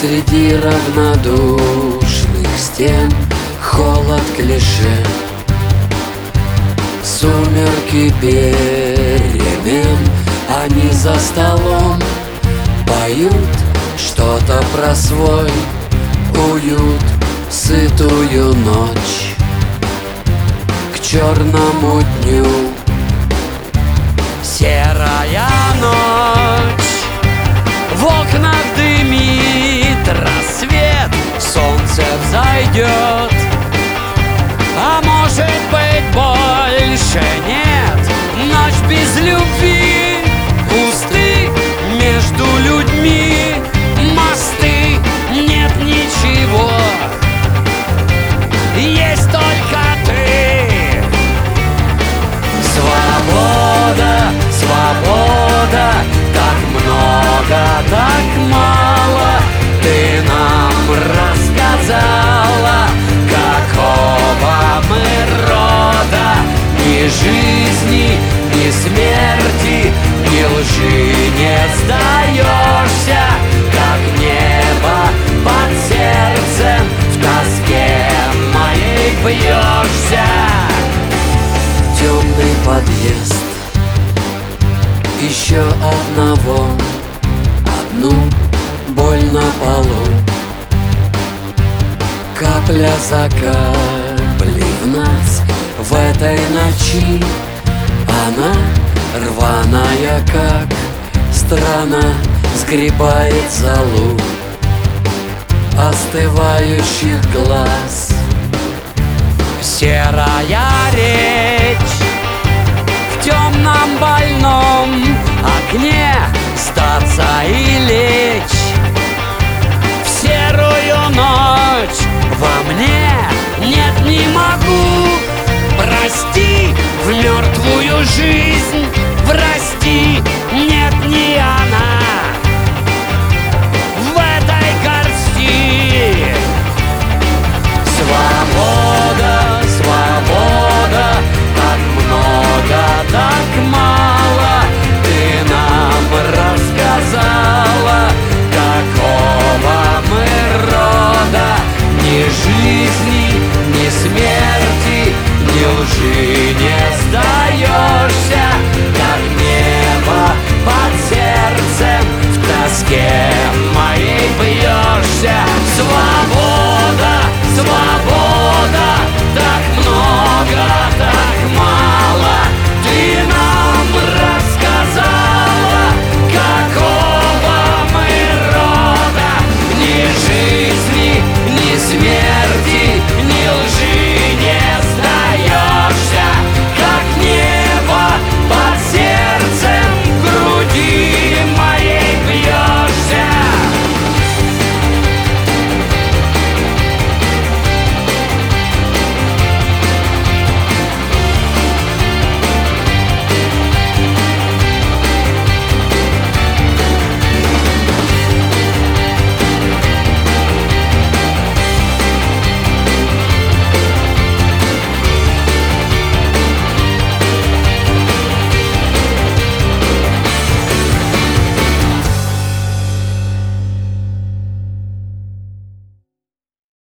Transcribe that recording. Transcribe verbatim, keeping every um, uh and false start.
Среди равнодушных стен холод клише, сумерки перемен. Они за столом поют что-то про свой уют, сытую ночь к черному дню. Серая ночь, в окнах дымит рассвет, солнце взойдет, а может быть больше нет. Ночь без любви, пусты между людьми мосты, нет ничего, есть только ты. Свобода, свобода, так много, так мало ты нам рассказала. Какого мы рода, ни жизни, ни смерти, ни лжи не сдаешься, как небо под сердцем в тоске моей бьешься. Темный подъезд еще одного, одну боль на полу. Капля за каплей в нас в этой ночи, она рваная, как страна, сгребает золу остывающих глаз. Серая речь в темном больном окне, статься и лечь в серую ночь. Во мне нет, не могу, прости, в мертвую жизнь